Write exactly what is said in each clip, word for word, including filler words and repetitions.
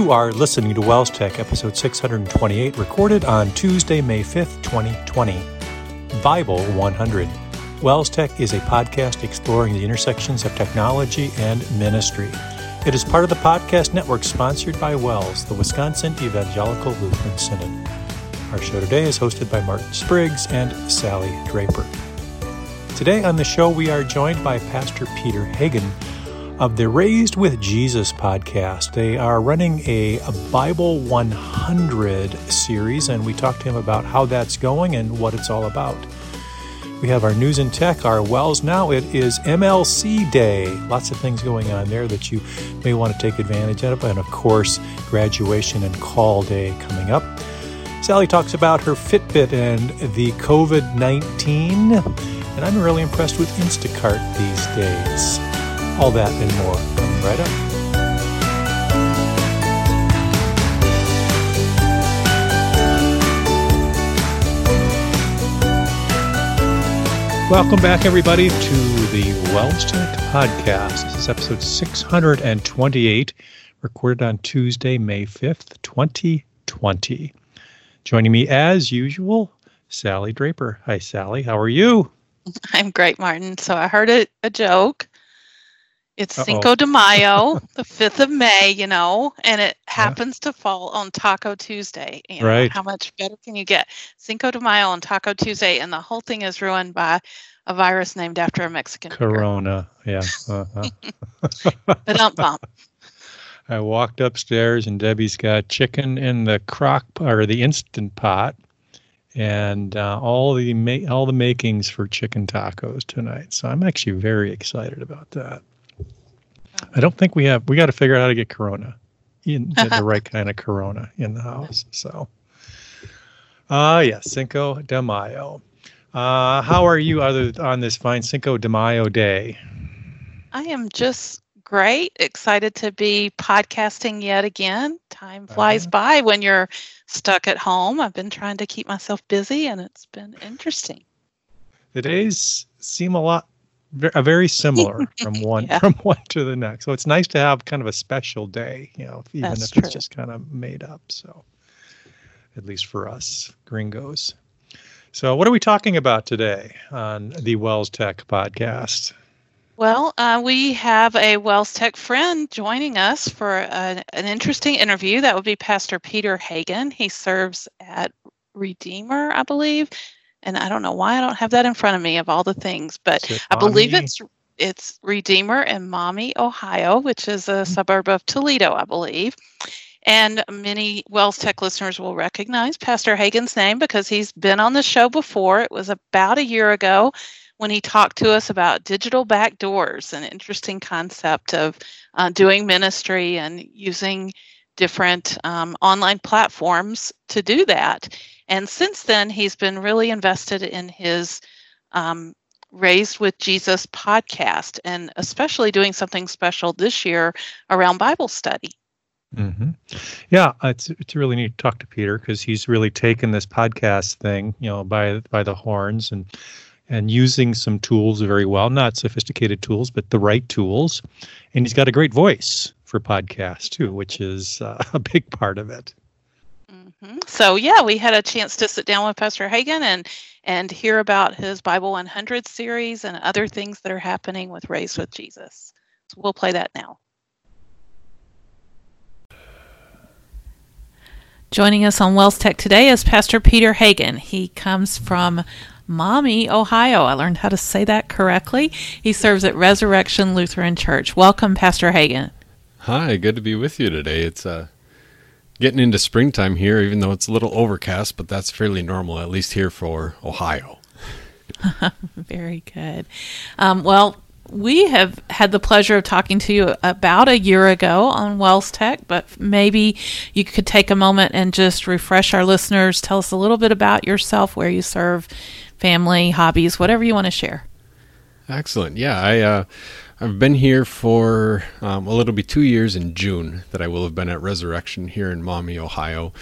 You are listening to Wells Tech, episode six hundred twenty-eight, recorded on Tuesday, May fifth, twenty twenty. Bible one hundred. Wells Tech is a podcast exploring the intersections of technology and ministry. It is part of the podcast network sponsored by Wells, the Wisconsin Evangelical Lutheran Synod. Our show today is hosted by Martin Spriggs and Sally Draper. Today on the show, we are joined by Pastor Peter Hagen of the Raised with Jesus podcast. They are running a, a Bible one hundred series, and we talked to him about how that's going and what it's all about. We have our news and tech, our Wells Now. It is M L C Day. Lots of things going on there that you may want to take advantage of. And of course, graduation and call day coming up. Sally talks about her Fitbit and the covid nineteen. And I'm really impressed with Instacart these days. All that and more coming right up. Welcome back, everybody, to the Wells Tech podcast. This is episode six hundred twenty-eight, recorded on Tuesday, May fifth, twenty twenty. Joining me, as usual, Sally Draper. Hi, Sally. How are you? I'm great, Martin. So I heard a, a joke. It's Uh-oh. Cinco de Mayo, the fifth of May, you know, and it happens yeah. to fall on Taco Tuesday. You know, right. How much better can you get? Cinco de Mayo on Taco Tuesday, and the whole thing is ruined by a virus named after a Mexican. Corona, yeah. Uh-huh. Ba-dum-bum. I walked upstairs, and Debbie's got chicken in the crock or the Instant Pot, and uh, all the ma- all the makings for chicken tacos tonight. So I'm actually very excited about that. I don't think we have, we got to figure out how to get Corona, in, get the right kind of Corona in the house. So, ah, uh, yes, Cinco de Mayo. Uh, how are you other on this fine Cinco de Mayo day? I am just great. Excited to be podcasting yet again. Time flies uh, by when you're stuck at home. I've been trying to keep myself busy, and it's been interesting. The days seem a lot very similar from one yeah. from one to the next. So it's nice to have kind of a special day, you know, even That's if true. It's just kind of made up. So at least for us gringos. So what are we talking about today on the Wells Tech podcast? Well, uh, we have a Wells Tech friend joining us for a, an interesting interview. That would be Pastor Peter Hagen. He serves at Redeemer, I believe. And I don't know why I don't have that in front of me of all the things, but I believe it's it's Redeemer in Maumee, Ohio, which is a mm-hmm. suburb of Toledo, I believe. And many Wells Tech listeners will recognize Pastor Hagen's name because he's been on the show before. It was about a year ago when he talked to us about digital backdoors, an interesting concept of uh, doing ministry and using different um, online platforms to do that. And since then, he's been really invested in his um, Raised with Jesus podcast, and especially doing something special this year around Bible study. Mm-hmm. Yeah, it's it's really neat to talk to Peter because he's really taken this podcast thing, you know, by by the horns and and using some tools very well, not sophisticated tools, but the right tools. And he's got a great voice for podcasts too, which is uh, a big part of it. Mm-hmm. So, yeah, we had a chance to sit down with Pastor Hagen and and hear about his Bible one hundred series and other things that are happening with Raised with Jesus. So we'll play that now. Joining us on Wells Tech today is Pastor Peter Hagen. He comes from Maumee, Ohio. I learned how to say that correctly. He serves at Resurrection Lutheran Church. Welcome, Pastor Hagen. Hi, good to be with you today. It's uh, getting into springtime here, even though it's a little overcast, but that's fairly normal, at least here for Ohio. Very good. Um, well, we have had the pleasure of talking to you about a year ago on Wells Tech, but maybe you could take a moment and just refresh our listeners. Tell us a little bit about yourself, where you serve, family, hobbies, whatever you want to share. Excellent. Yeah, I, uh, I've been here for um, a little bit two years in June that I will have been at Resurrection here in Maumee, Ohio.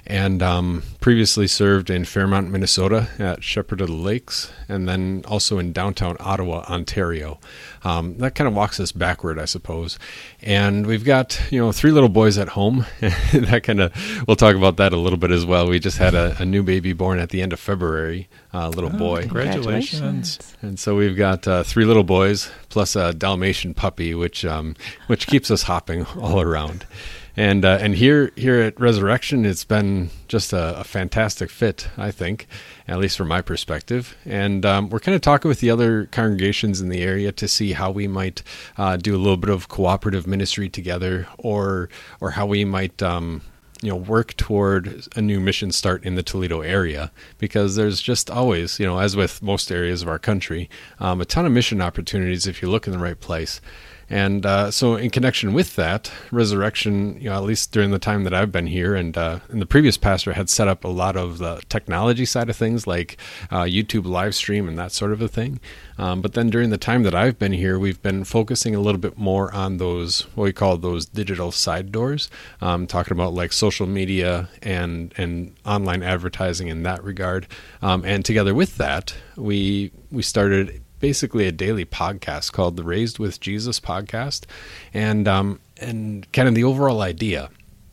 and um, previously served in Fairmont, Minnesota at Shepherd of the Lakes, and then also in downtown Ottawa, Ontario. Um, that kind of walks us backward, I suppose. And we've got, you know, three little boys at home. That kind of, we'll talk about that a little bit as well. We just had a, a new baby born at the end of February, a uh, little oh, boy. Congratulations. And so we've got uh, three little boys plus a Dalmatian puppy, which um, which keeps us hopping all around. And uh, and here here at Resurrection, it's been just a, a fantastic fit, I think, at least from my perspective. And um, we're kind of talking with the other congregations in the area to see how we might uh, do a little bit of cooperative ministry together, or or how we might um, you know work toward a new mission start in the Toledo area, because there's just always, you know, as with most areas of our country, um, a ton of mission opportunities if you look in the right place. And uh, so in connection with that, Resurrection, you know, at least during the time that I've been here, and, uh, and the previous pastor had set up a lot of the technology side of things, like uh, YouTube live stream and that sort of a thing. Um, but then during the time that I've been here, we've been focusing a little bit more on those, what we call those digital side doors, um, talking about like social media and, and online advertising in that regard. Um, and together with that, we we started basically a daily podcast called the Raised with Jesus podcast. And, um, and kind of the overall idea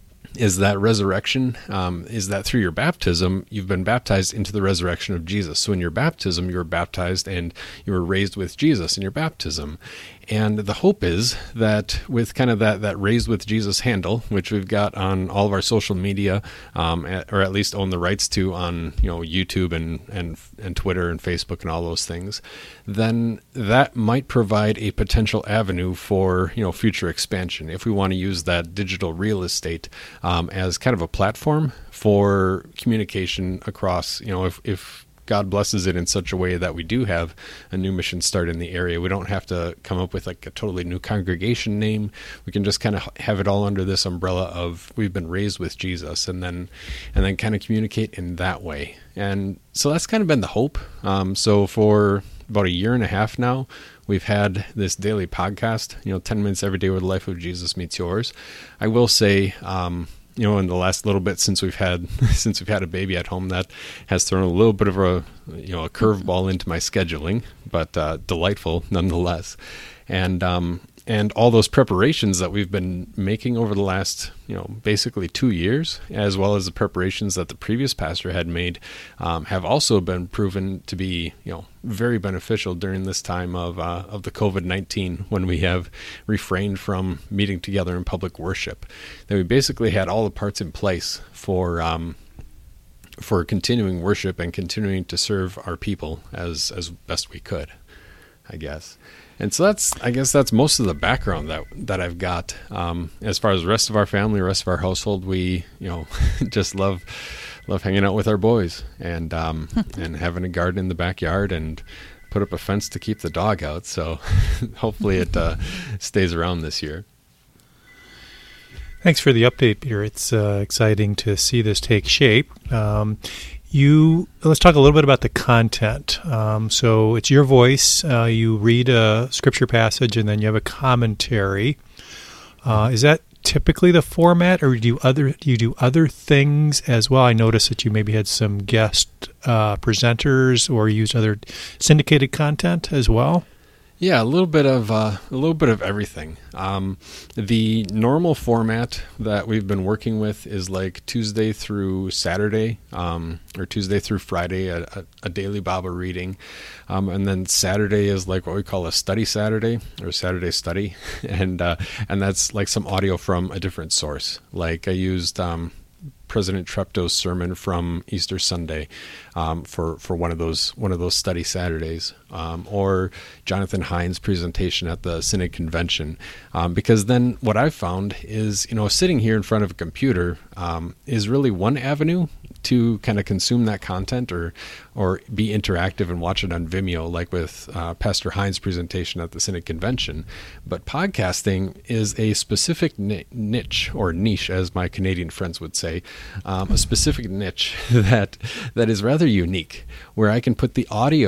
is that resurrection, um, is that through your baptism, you've been baptized into the resurrection of Jesus. So in your baptism, you were baptized and you were raised with Jesus in your baptism. And the hope is that with kind of that, that Raised with Jesus handle, which we've got on all of our social media, um, at, or at least own the rights to on, you know, YouTube and, and, and Twitter and Facebook and all those things, then that might provide a potential avenue for, you know, future expansion if we want to use that digital real estate um, as kind of a platform for communication across, you know, if, if God blesses it in such a way that we do have a new mission start in the area. We don't have to come up with like a totally new congregation name. We can just kind of have it all under this umbrella of we've been raised with Jesus, and then and then kind of communicate in that way. And so that's kind of been the hope. Um, so for about a year and a half now, we've had this daily podcast, you know, ten minutes every day where the life of Jesus meets yours. I will say, um, you know, in the last little bit since we've had since we've had a baby at home, that has thrown a little bit of a, you know, a curveball into my scheduling, but uh, delightful nonetheless. And um, and all those preparations that we've been making over the last, you know, basically two years, as well as the preparations that the previous pastor had made, um, have also been proven to be, you know, very beneficial during this time of uh, of the covid nineteen, when we have refrained from meeting together in public worship. That we basically had all the parts in place for um, for continuing worship and continuing to serve our people as as best we could, I guess. And so that's, I guess that's most of the background that that I've got. Um, as far as the rest of our family, the rest of our household, we, you know, just love love hanging out with our boys and um, and having a garden in the backyard and put up a fence to keep the dog out. So hopefully it uh, stays around this year. Thanks for the update, Peter. It's uh, exciting to see this take shape. Um, You let's talk a little bit about the content. Um, so it's your voice. Uh, you read a scripture passage, and then you have a commentary. Uh, is that typically the format, or do you other do you do other things as well? I noticed that you maybe had some guest uh, presenters, or used other syndicated content as well. Yeah, a little bit of uh, a little bit of everything. Um, the normal format that we've been working with is like Tuesday through Saturday, um, or Tuesday through Friday, a, a, a daily Bible reading, um, and then Saturday is like what we call a study Saturday or Saturday study, and uh, and that's like some audio from a different source. Like I used Um, President Treptow's sermon from Easter Sunday um, for for one of those one of those study Saturdays, um, or Jonathan Hines' presentation at the Synod Convention, um, because then what I've found is, you know, sitting here in front of a computer um, is really one avenue to kind of consume that content or or be interactive and watch it on Vimeo, like with uh, Pastor Hines' presentation at the Synod Convention. But podcasting is a specific ni- niche, or niche, as my Canadian friends would say, um, a specific niche that that is rather unique, where I can put the audio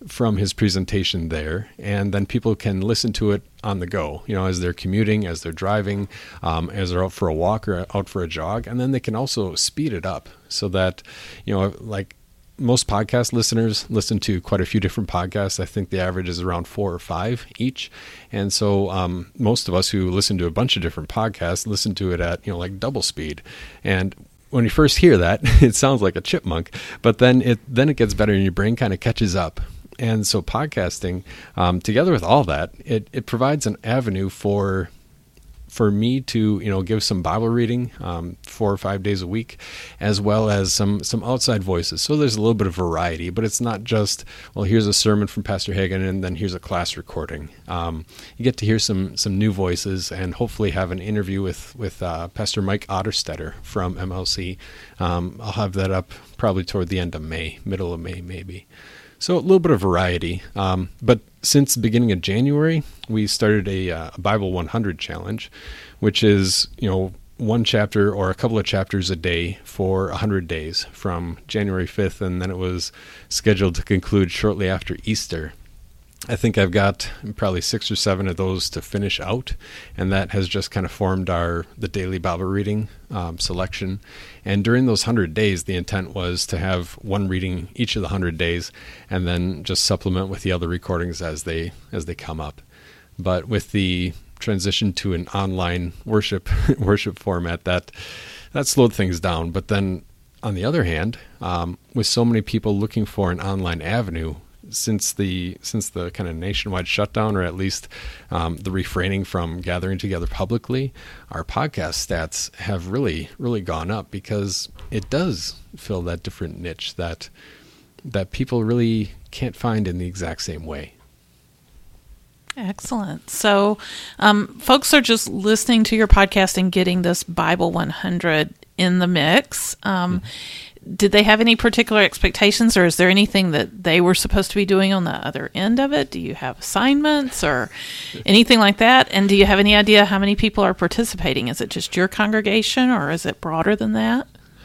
from his presentation there, and then people can listen to it on the go, you know, as they're commuting, as they're driving, um, as they're out for a walk or out for a jog. And then they can also speed it up so that, you know, like most podcast listeners listen to quite a few different podcasts. I think the average is around four or five each. And so um, most of us who listen to a bunch of different podcasts listen to it at, you know, like double speed. And when you first hear that, it sounds like a chipmunk, but then it then it gets better and your brain kind of catches up. And so podcasting, um, together with all that, it, it provides an avenue for for me to, you know, give some Bible reading um, four or five days a week, as well as some some outside voices. So there's a little bit of variety, but it's not just, well, here's a sermon from Pastor Hagen and then here's a class recording. Um, you get to hear some some new voices and hopefully have an interview with with uh, Pastor Mike Otterstetter from M L C. Um, I'll have that up probably toward the end of May, middle of May maybe. So a little bit of variety, um, but since the beginning of January, we started a, uh, a Bible one hundred challenge, which is, you know, one chapter or a couple of chapters a day for one hundred days from January fifth, and then it was scheduled to conclude shortly after Easter. I think I've got probably six or seven of those to finish out, and that has just kind of formed our the daily Bible reading um, selection. And during those one hundred days, the intent was to have one reading each of the one hundred days, and then just supplement with the other recordings as they as they come up. But with the transition to an online worship worship format, that that slowed things down. But then, on the other hand, um, with so many people looking for an online avenue, since the since the kind of nationwide shutdown, or at least um, the refraining from gathering together publicly, our podcast stats have really, really gone up because it does fill that different niche that that people really can't find in the exact same way. Excellent. So um, folks are just listening to your podcast and getting this Bible one hundred in the mix. Um, mm-hmm. Did they have any particular expectations, or is there anything that they were supposed to be doing on the other end of it? Do you have assignments or anything like that? And do you have any idea how many people are participating? Is it just your congregation, or is it broader than that?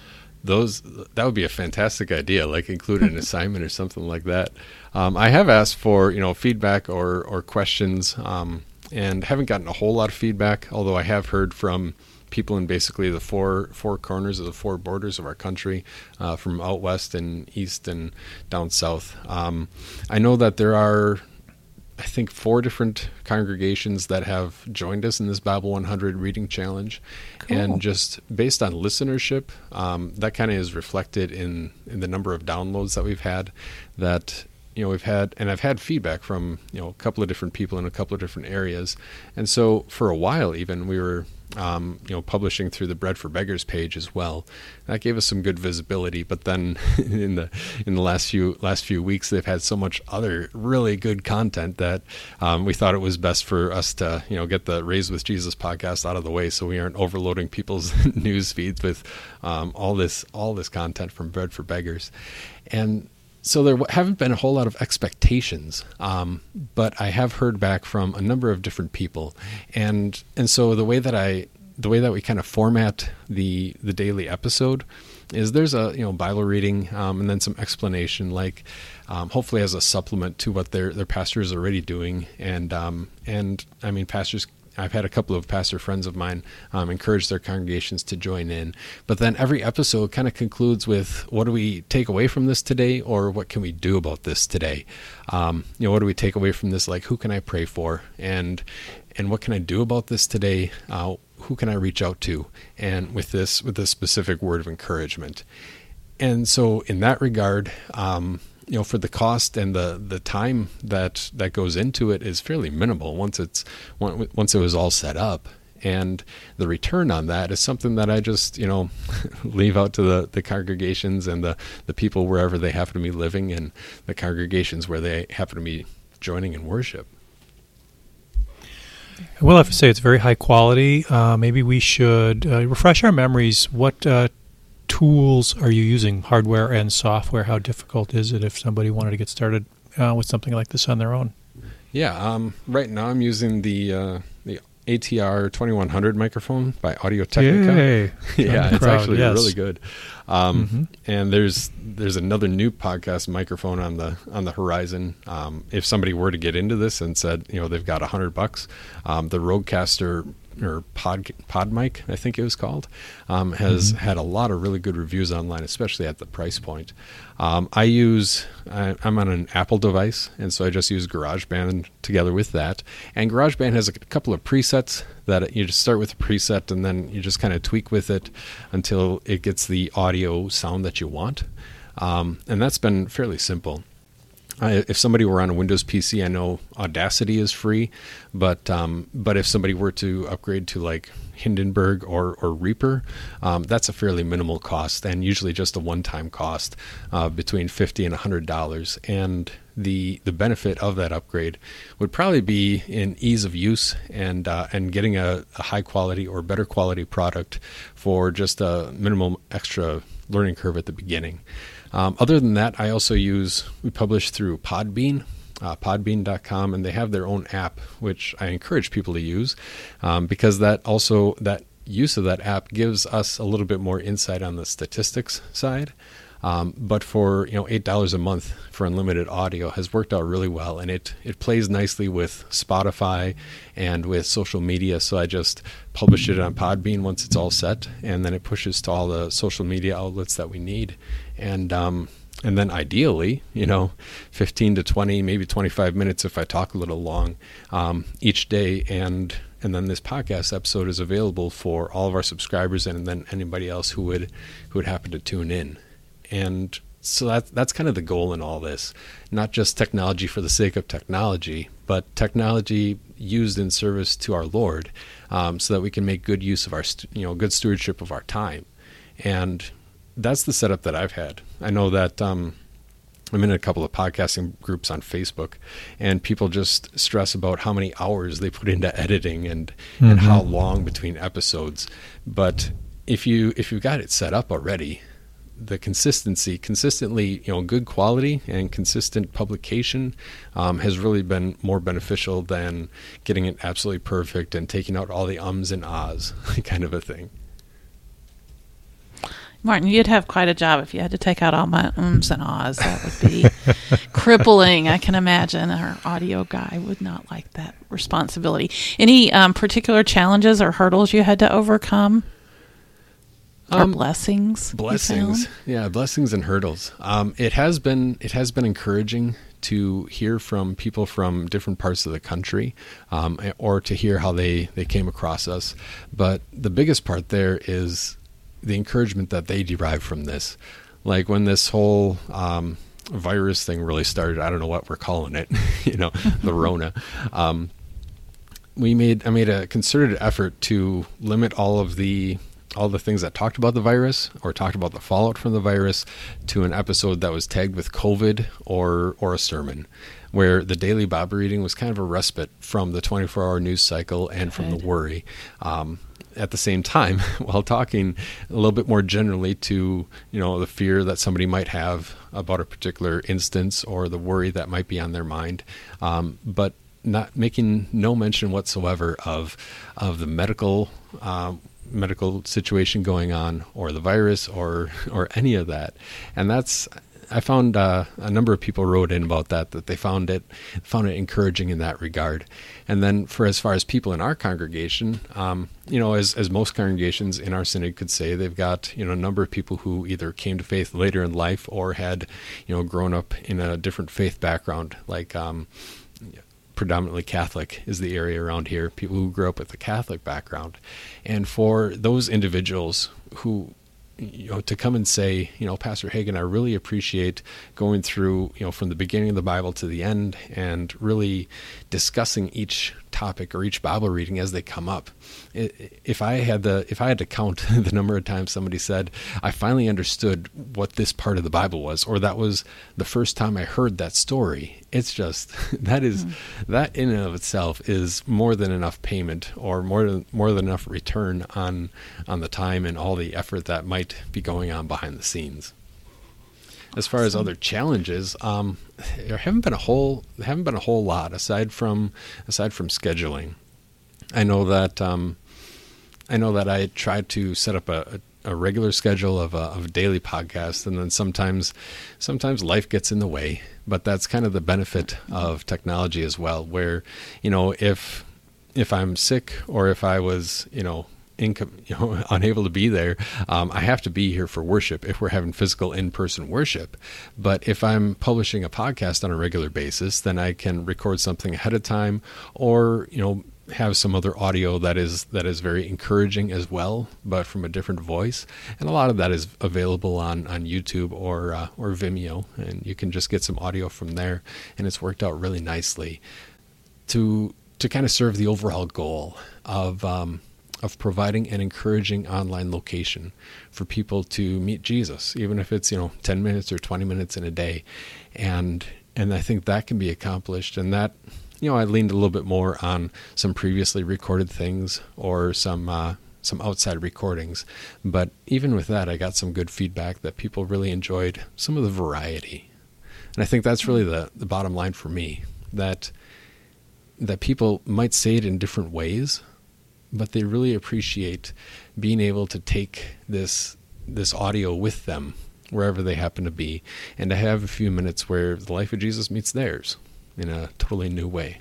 Those that would be a fantastic idea, like include an assignment or something like that. Um, I have asked for, you know, feedback or or questions, um, and haven't gotten a whole lot of feedback, although I have heard from people in basically the four four corners of the four borders of our country, uh, from out west and east and down south. Um, I know that there are, I think, four different congregations that have joined us in this Bible one hundred reading challenge. Cool. And just based on listenership, um, that kind of is reflected in, in the number of downloads that we've had. That, you know, we've had, and I've had feedback from, you know, a couple of different people in a couple of different areas. And so for a while, even we were, um, you know, publishing through the Bread for Beggars page as well. That gave us some good visibility. But then in the in the last few last few weeks, they've had so much other really good content that um, we thought it was best for us to, you know, get the Raised with Jesus podcast out of the way, so we aren't overloading people's news feeds with um, all this all this content from Bread for Beggars. And so there haven't been a whole lot of expectations, um, but I have heard back from a number of different people, and and so the way that I, the way that we kind of format the the daily episode, is there's a you know Bible reading um, and then some explanation, like um, hopefully as a supplement to what their their pastor is already doing, and um, and I mean pastors. I've had a couple of pastor friends of mine um, encourage their congregations to join in. But then every episode kind of concludes with, what do we take away from this today, or what can we do about this today? Um, you know, what do we take away from this? Like, who can I pray for? And and what can I do about this today? Uh, who can I reach out to? And with this, with this specific word of encouragement. And so in that regard, um, you know, for the cost and the, the time that, that goes into it is fairly minimal once it's once it was all set up. And the return on that is something that I just, you know, leave out to the, the congregations and the, the people wherever they happen to be living, and the congregations where they happen to be joining in worship. I will have to say it's very high quality. Uh, maybe we should uh, refresh our memories. What uh, tools are you using, hardware and software? How difficult is it if somebody wanted to get started uh, with something like this on their own? Yeah, um, right now I'm using the uh, the A T R twenty-one hundred microphone by Audio-Technica. Yay. Yeah, it's proud, actually yes. really good. Um, Mhm. And there's there's another new podcast microphone on the on the horizon. Um, if somebody were to get into this and said, you know, they've got a hundred bucks, um, the Rodecaster or Pod Pod Mic, I think it was called, um, has Mhm. had a lot of really good reviews online, especially at the price point. Um, I use I, I'm on an Apple device, and so I just use GarageBand together with that. And GarageBand has a couple of presets that you just start with a preset, and then you just kind of tweak with it until it gets the audio sound that you want. Um, and that's been fairly simple. I, if somebody were on a Windows P C, I know Audacity is free, but um, but if somebody were to upgrade to like Hindenburg or, or Reaper, um, that's a fairly minimal cost, and usually just a one-time cost uh, between fifty dollars and one hundred dollars. And the the benefit of that upgrade would probably be in ease of use and uh, and getting a, a high quality or better quality product for just a minimal extra learning curve at the beginning. Um, other than that, I also use, we publish through Podbean, uh, podbean dot com, and they have their own app, which I encourage people to use um, because that also, that use of that app gives us a little bit more insight on the statistics side. Um, but for, you know, eight dollars a month for unlimited audio has worked out really well, and it, it plays nicely with Spotify and with social media. So I just publish it on Podbean once it's all set, and then it pushes to all the social media outlets that we need. And um, and then ideally, you know, fifteen to twenty, maybe twenty-five minutes if I talk a little long um, each day. And and then this podcast episode is available for all of our subscribers and then anybody else who would who would happen to tune in. And so that, that's kind of the goal in all this, not just technology for the sake of technology, but technology used in service to our Lord, um, so that we can make good use of our, st- you know, good stewardship of our time. And that's the setup that I've had. I know that um, I'm in a couple of podcasting groups on Facebook, and people just stress about how many hours they put into editing and, mm-hmm. and how long between episodes. But if you if you've got it set up already, the consistency, consistently, you know, good quality and consistent publication um, has really been more beneficial than getting it absolutely perfect and taking out all the ums and ahs kind of a thing. Martin, you'd have quite a job if you had to take out all my ums and ahs. That would be crippling, I can imagine. Our audio guy would not like that responsibility. Any um, particular challenges or hurdles you had to overcome? Or um, blessings? Blessings, yeah, blessings and hurdles. Um, it has been it has been encouraging to hear from people from different parts of the country, um, or to hear how they, they came across us. But the biggest part there is the encouragement that they derive from this. Like when this whole um, virus thing really started, I don't know what we're calling it, you know, the Rona. Um, we made I made a concerted effort to limit all of the all the things that talked about the virus or talked about the fallout from the virus to an episode that was tagged with COVID or or a sermon, where the daily Bible reading was kind of a respite from the twenty-four hour news cycle and from the worry. Um, at the same time, while talking a little bit more generally to, you know, the fear that somebody might have about a particular instance or the worry that might be on their mind, um, but not making no mention whatsoever of of the medical um, medical situation going on, or the virus, or or any of that. And that's, I found uh, a number of people wrote in about that, that they found it found it encouraging in that regard. And then for as far as people in our congregation, um, you know, as as most congregations in our synod could say, they've got, you know, a number of people who either came to faith later in life or had, you know, grown up in a different faith background, like um, predominantly Catholic is the area around here, people who grew up with a Catholic background. And for those individuals who, you know, to come and say, you know, Pastor Hagen, I really appreciate going through, you know, from the beginning of the Bible to the end and really discussing each topic or each Bible reading as they come up. If I had the, if I had to count the number of times somebody said, I finally understood what this part of the Bible was, or that was the first time I heard that story, it's just, that is, mm. that in and of itself is more than enough payment, or more than, more than enough return on, on the time and all the effort that might be going on behind the scenes. As far as other challenges, um, there haven't been a whole there haven't been a whole lot aside from aside from scheduling. I know that um, I know that I tried to set up a, a regular schedule of a, of a daily podcast, and then sometimes sometimes life gets in the way. But that's kind of the benefit of technology as well, where, you know, if if I'm sick or if I was, you know, income, you know, unable to be there, um, I have to be here for worship if we're having physical in-person worship. But if I'm publishing a podcast on a regular basis, then I can record something ahead of time, or, you know, have some other audio that is that is very encouraging as well, but from a different voice. And a lot of that is available on on YouTube or uh, or Vimeo, and you can just get some audio from there. And it's worked out really nicely to to kind of serve the overall goal of um, of providing an encouraging online location for people to meet Jesus, even if it's, you know, ten minutes or twenty minutes in a day. And and I think that can be accomplished. And that, you know, I leaned a little bit more on some previously recorded things or some uh, some outside recordings. But even with that, I got some good feedback that people really enjoyed some of the variety. And I think that's really the, the bottom line for me, that that people might say it in different ways, but they really appreciate being able to take this this audio with them wherever they happen to be, and to have a few minutes where the life of Jesus meets theirs in a totally new way.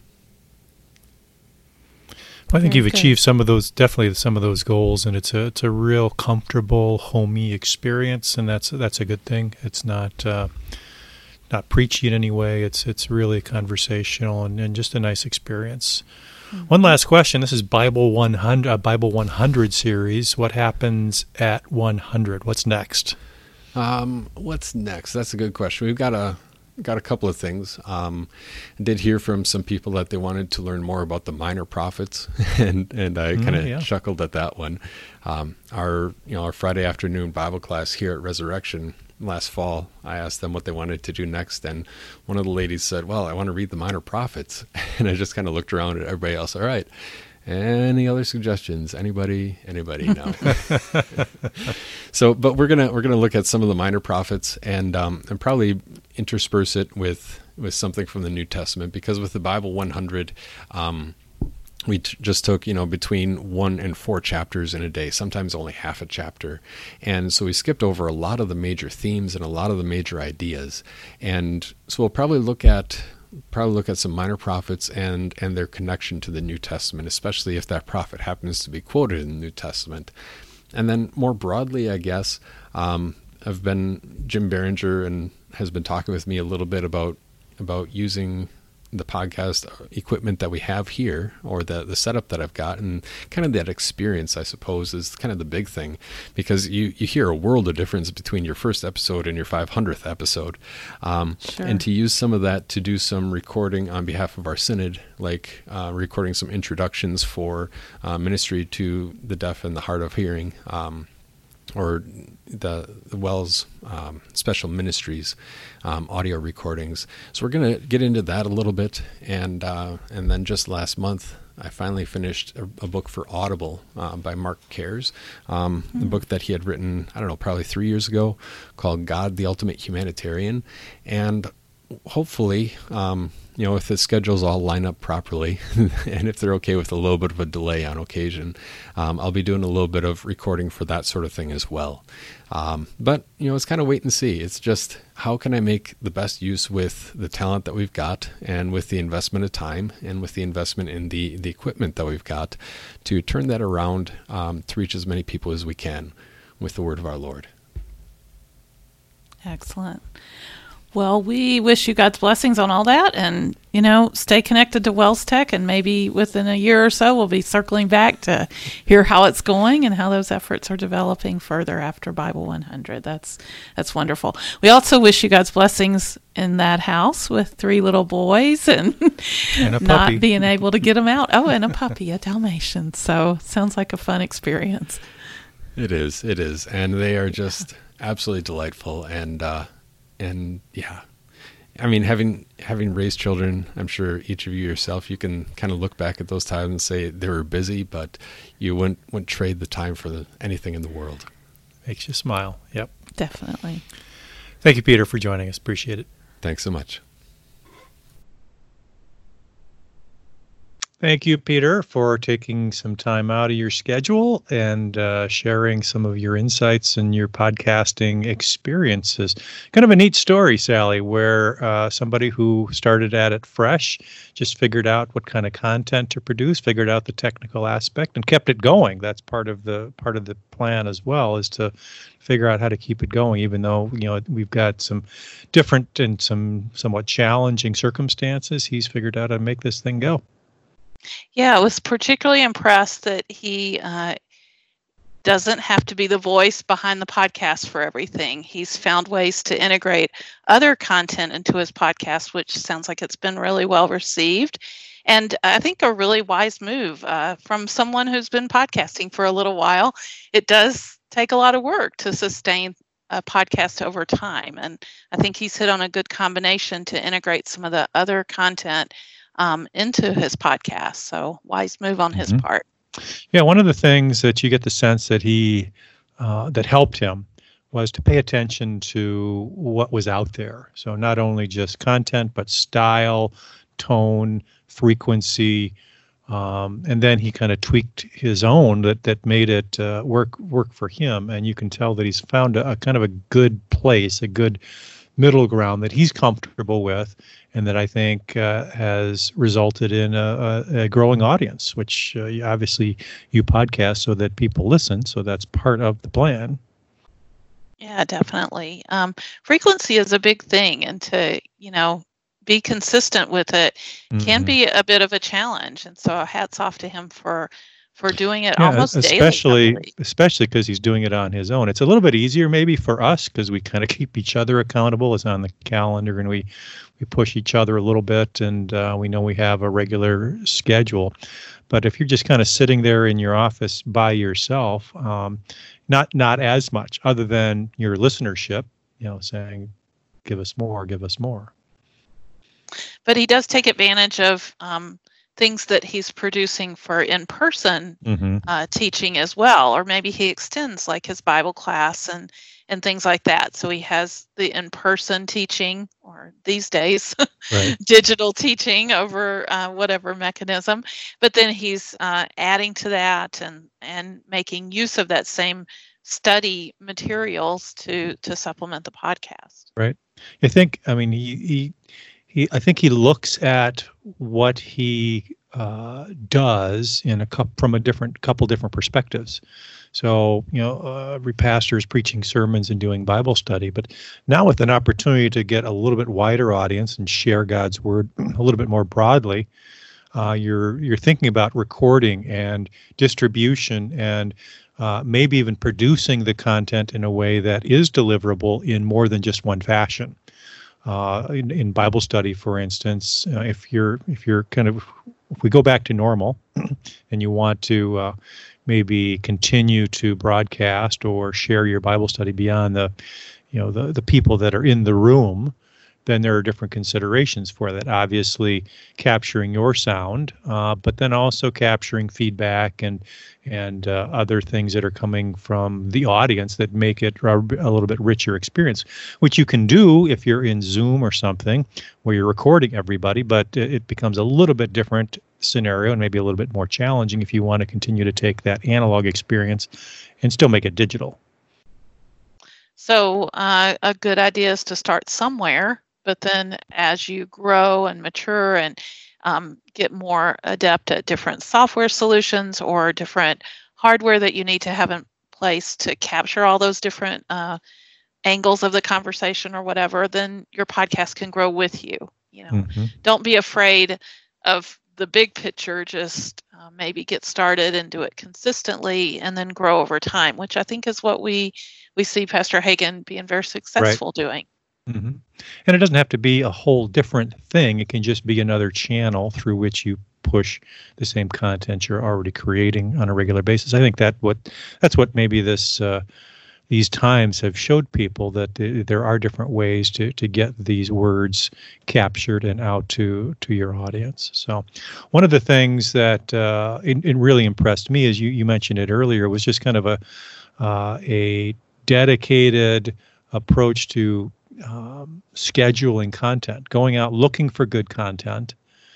Well, I think Very you've good. achieved some of those, definitely some of those goals, and it's a it's a real comfortable, homey experience, and that's that's a good thing. It's not uh, not preachy in any way. It's it's really conversational and, and just a nice experience. Mm-hmm. One last question. This is Bible one hundred, uh, Bible one hundred series. What happens at one hundred? What's next? Um, what's next? That's a good question. We've got a got a couple of things. Um, I did hear from some people that they wanted to learn more about the minor prophets, and and I kind of Mm, yeah. chuckled at that one. Um, our you know our Friday afternoon Bible class here at Resurrection last fall, I asked them what they wanted to do next, and one of the ladies said, "Well, I want to read the minor prophets," and I just kind of looked around at everybody else. All right. Any other suggestions? Anybody? Anybody? No. So, but we're gonna we're gonna look at some of the minor prophets and um, and probably intersperse it with with something from the New Testament, because with the Bible one hundred, um, we t- just took, you know, between one and four chapters in a day, sometimes only half a chapter, and so we skipped over a lot of the major themes and a lot of the major ideas, and so we'll probably look at. probably look at some minor prophets and, and their connection to the New Testament, especially if that prophet happens to be quoted in the New Testament. And then more broadly, I guess, um, I've been, Jim Berenger and has been talking with me a little bit about, about using the podcast equipment that we have here, or the, the setup that I've got, and kind of that experience, I suppose, is kind of the big thing, because you, you hear a world of difference between your first episode and your five hundredth episode. Um, Sure. And to use some of that to do some recording on behalf of our synod, like uh, recording some introductions for uh, ministry to the deaf and the hard of hearing, um, or the, the Wells um, Special Ministries um, audio recordings. So we're going to get into that a little bit. And uh, and then just last month, I finally finished a, a book for Audible uh, by Mark Cares, um, mm. the book that he had written, I don't know, probably three years ago, called God, the Ultimate Humanitarian. And hopefully, um, you know, if the schedules all line up properly, and if they're okay with a little bit of a delay on occasion, um, I'll be doing a little bit of recording for that sort of thing as well. Um, but, you know, it's kind of wait and see. It's just, how can I make the best use with the talent that we've got, and with the investment of time, and with the investment in the, the equipment that we've got, to turn that around um, to reach as many people as we can with the word of our Lord. Excellent. Well, we wish you God's blessings on all that, and, you know, stay connected to Wells Tech, and maybe within a year or so we'll be circling back to hear how it's going and how those efforts are developing further after Bible one hundred. That's that's wonderful. We also wish you God's blessings in that house with three little boys and, And a puppy. not being able to get them out. Oh, and a puppy, a Dalmatian. So sounds like a fun experience. It is, it is. And they are just absolutely delightful. And, uh, And yeah, I mean, having having raised children, I'm sure each of you yourself, you can kind of look back at those times and say they were busy, but you wouldn't, wouldn't trade the time for the, anything in the world. Makes you smile. Yep. Definitely. Thank you, Peter, for joining us. Appreciate it. Thanks so much. Thank you, Peter, for taking some time out of your schedule and uh, sharing some of your insights and your podcasting experiences. Kind of a neat story, Sally, where uh, somebody who started at it fresh just figured out what kind of content to produce, figured out the technical aspect, and kept it going. That's part of the part of the plan as well, is to figure out how to keep it going, even though, you know, we've got some different and some somewhat challenging circumstances. He's figured out how to make this thing go. Yeah, I was particularly impressed that he uh, doesn't have to be the voice behind the podcast for everything. He's found ways to integrate other content into his podcast, which sounds like it's been really well received. And I think a really wise move uh, from someone who's been podcasting for a little while. It does take a lot of work to sustain a podcast over time. And I think he's hit on a good combination to integrate some of the other content Um, into his podcast. So wise move on his Mhm. part. Yeah, one of the things that you get the sense that he uh, that helped him was to pay attention to what was out there. So not only just content, but style, tone, frequency, um, and then he kind of tweaked his own that that made it uh, work work for him. And you can tell that he's found a, a kind of a good place, a good middle ground that he's comfortable with, and that I think uh, has resulted in a, a, a growing audience, which uh, you- obviously you podcast so that people listen. So that's part of the plan. Yeah, definitely. Um, frequency is a big thing, and to, you know, be consistent with it can Mhm. be a bit of a challenge. And so hats off to him for for doing it Yeah, almost daily, I especially believe. especially because he's doing it on his own. It's a little bit easier maybe for us because we kind of keep each other accountable. It's on the calendar, and we we push each other a little bit, and uh, we know we have a regular schedule. But if you're just kind of sitting there in your office by yourself, um, not not as much, other than your listenership, you know, saying, "Give us more, give us more." But he does take advantage of um, things that he's producing for in-person hmm uh, teaching as well, or maybe he extends like his Bible class and and things like that. So he has the in-person teaching, or these days, Right. digital teaching over uh, whatever mechanism. But then he's uh, adding to that and and making use of that same study materials to to supplement the podcast. Right. I think, I mean, he, he, he I think he looks at what he uh, does in a couple, from a different couple different perspectives. So, you know, uh, every pastor is preaching sermons and doing Bible study, but now with an opportunity to get a little bit wider audience and share God's word a little bit more broadly, uh, you're you're thinking about recording and distribution and uh, maybe even producing the content in a way that is deliverable in more than just one fashion. Uh, in, in Bible study, for instance, uh, if you're if you're kind of if we go back to normal, and you want to uh, maybe continue to broadcast or share your Bible study beyond the, you know, the the people that are in the room, then there are different considerations for that. Obviously, capturing your sound, uh, but then also capturing feedback and and uh, other things that are coming from the audience that make it a, a little bit richer experience, which you can do if you're in Zoom or something where you're recording everybody, but it, it becomes a little bit different scenario and maybe a little bit more challenging if you want to continue to take that analog experience and still make it digital. So uh, a good idea is to start somewhere, but then as you grow and mature and um, get more adept at different software solutions or different hardware that you need to have in place to capture all those different uh, angles of the conversation or whatever, then your podcast can grow with you. You know, Mhm. don't be afraid of the big picture. Just uh, maybe get started and do it consistently, and then grow over time, which I think is what we we see Pastor Hagen being very successful doing. hmm And it doesn't have to be a whole different thing. It can just be another channel through which you push the same content you're already creating on a regular basis. I think that what that's what maybe this uh, these times have showed people, that th- there are different ways to to get these words captured and out to to your audience. So, one of the things that uh, it, it really impressed me, as you you mentioned it earlier, was just kind of a uh, a dedicated approach to um, scheduling content, going out looking for good content,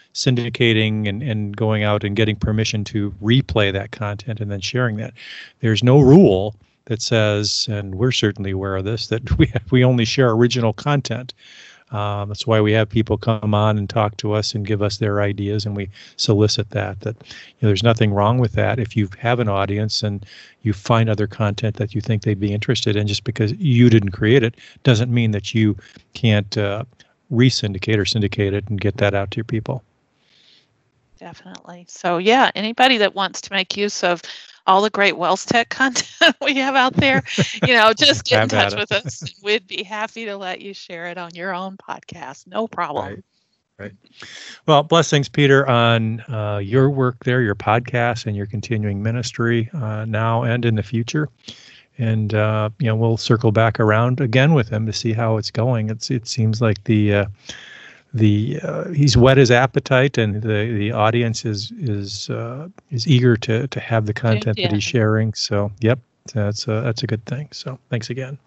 syndicating and, and going out and getting permission to replay that content and then sharing that. There's no rule that says, and we're certainly aware of this, that we have, we only share original content. Um, that's why we have people come on and talk to us and give us their ideas, and we solicit that. That you know, there's nothing wrong with that. If you have an audience and you find other content that you think they'd be interested in, just because you didn't create it doesn't mean that you can't uh, re-syndicate or syndicate it and get that out to your people. Definitely. So yeah, anybody that wants to make use of all the great WellsTek content we have out there, you know, just get in touch with us. We'd be happy to let you share it on your own podcast. No problem. Right. Right. Well, blessings, Peter, on uh, your work there, your podcast, and your continuing ministry uh, now and in the future. And, uh, you know, we'll circle back around again with him to see how it's going. It's It seems like the uh, the uh, he's whet his appetite, and the, the audience is is uh, is eager to to have the content yeah. that he's sharing. So, yep, that's a, that's a good thing. So, thanks again.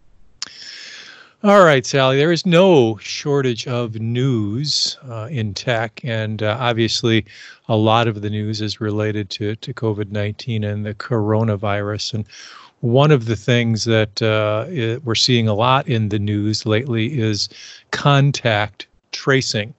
All right, Sally, there is no shortage of news uh, in tech, and uh, obviously a lot of the news is related to, to COVID nineteen and the coronavirus. And one of the things that uh, it, we're seeing a lot in the news lately is contact tracing.